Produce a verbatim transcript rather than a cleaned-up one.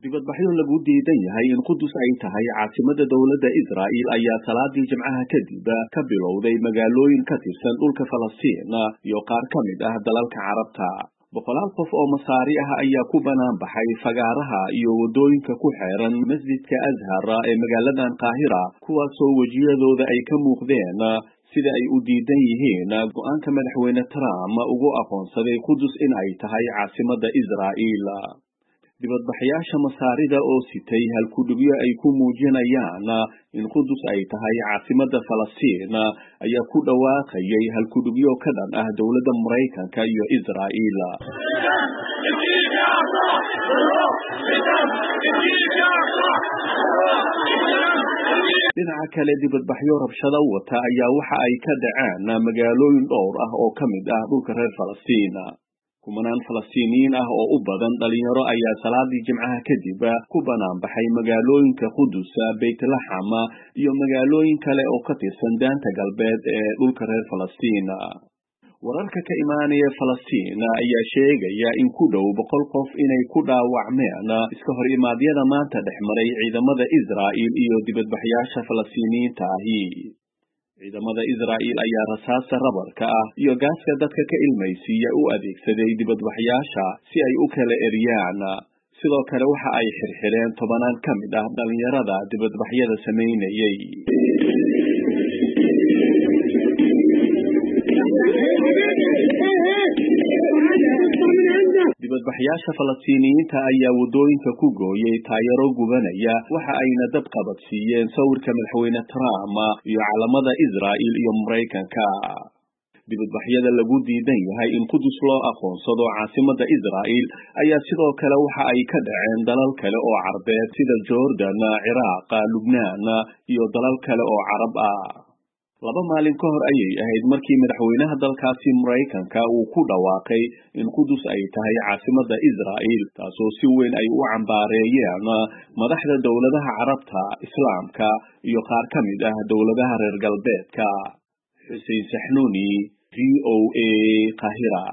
dibadbaxyo lagu diidan yahay in Qudus ay tahay caasimada dowladda Israa'iil ayaa salaadii Jimcaha kadib ka bilowday magaalooyin ka tirsan dhulka Falastiin iyo qaar ka mid ah dalalka Carabta. boqolaal qof oo Masaari ah ayaa ku banaan baxay fagaaraha iyo wadooyinka ku xeeran masjidka Azhar ee magaaladan Qaahira, kuwaasoo wajiyadooda ay ka muuqdeen sida ay u diidan yihiin go'aanka madaxweyne Trump ugu aqoonsaday Qudus in ay tahay caasimada Israa'iil. dibadbaxyaasha Masaarida oo sitay halkudhigyo ay ku muujinayaan in Qudus ay tahay caasimada Falastiin ayaa ku dhawaaqayay halkudhigyo ka dhan ah dowladda Mareykanka iyo Israa'iil. dhinaca kale, dibadbaxyo rabshado wata ayaa waxa ay ka dhaceen magaalooyin dhowr ah oo ka mid ah dhulka reer Falastiin. kumanaan Falastiiniyiin ah oo u badan dhalinyaro ayaa salaadii Jimcaha kadib ku banaan baxay magaalooyinka Qudus, Beit Laxam iyo magaalooyin kale oo ka tirsan daanta galbeed ee dhulka reer Falastiin. wararka ka imaanaya Falastiin ayaa sheegaya in ku dhow boqol qof inay ku dhaawacmeen iska hor imaadyada maanta dhexmaray ciidamada Israa'iil iyo dibadbaxyaasha Falastiiniyiinta ahi. ciidamada Israa'iil ayaa rasaasta rabarka ah iyo gaaska dadka ka ilmaysiiya u adeegsaday dibadbaxyaasha si ay u kala eriyaan. sidoo kale waxa ay xirxireen tobanaan ka mid ah dhalinyarada dibadbaxyada sameynayay. dibadbaxyaasha Falastiiniyiinta ayaa wadooyinka ku gooyay taayaro gubanaya, waxa ayna dab qabadsiiyeen sawirka madaxweyne Trump iyo calamada Israa'iil iyo Mareykanka. dibadbaxyada lagu diidan yahay in Qudus loo aqoonsado caasimada Israa'iil ayaa sidoo kale waxa ay ka dhaceen dalal kale oo Carbeed sida Jordan, Ciraaq, Lubnaan iyo dalal kale oo Carab ah. laba maalin ka hor ayay ahayd markii madaxweynaha dalkaasi Mareykanka uu ku dhawaaqay in Qudus ay tahay caasimada Israa'iil, taasoo si weyn ay u cambaareeyeen madaxda dowladaha Carabta, Islaamka iyo qaar ka mid ah dowladaha reer galbeedka. Xussein Saxnuuni, V O A, Qaahira.